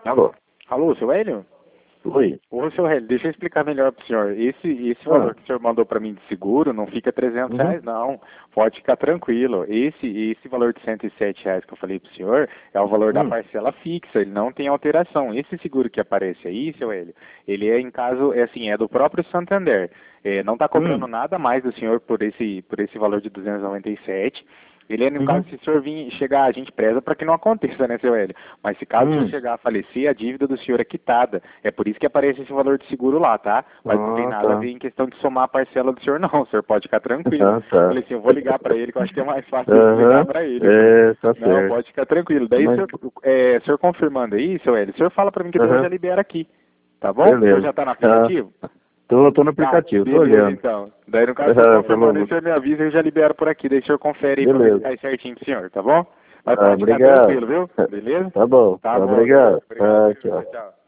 Alô? Alô, seu Hélio? Oi. Ô, seu Hélio, deixa eu explicar melhor para o senhor. Esse valor que o senhor mandou para mim de seguro não fica R$ 300, Uhum. não. Pode ficar tranquilo. Esse valor de R$ 107 que eu falei para o senhor é o valor da Hum. parcela fixa, ele não tem alteração. Esse seguro que aparece aí, seu Hélio, ele é em caso, é assim, é do próprio Santander. Não está cobrando Hum. nada mais do senhor por esse valor de 297. Ele é, no caso, Uhum. se o senhor vir chegar, a gente preza para que não aconteça, né, seu Hélio? Mas se caso o senhor Hum. chegar a falecer, a dívida do senhor é quitada. É por isso que aparece esse valor de seguro lá, tá? Mas não tem Ah, nada a tá. ver em questão de somar a parcela do senhor, não. O senhor pode ficar tranquilo. Ah, tá. Falei assim, eu vou ligar para ele, que eu acho que é mais fácil de explicar Aham. para ele. Eu falei, É, tá não, certo. pode ficar tranquilo. Daí, Mas, o senhor confirmando aí, seu Hélio, o senhor fala para mim que daí eu já aham. libero aqui. Tá bom? O senhor Beleza. já tá no Ah, aplicativo? tô no Tá, aplicativo, tô beleza olhando. então. Daí no caso, se eu Ah, confirmando aí, o falou. senhor me avisa e eu já libero por aqui. Daí o senhor confere aí pra ver se Beleza. cai certinho pro senhor, tá bom? Mas Ah, pode ficar obrigado. tranquilo, viu? Beleza? Tá bom. Tá bom, seu Hélio. Obrigado. Obrigado, Ah, viu? Tchau, tchau. tchau.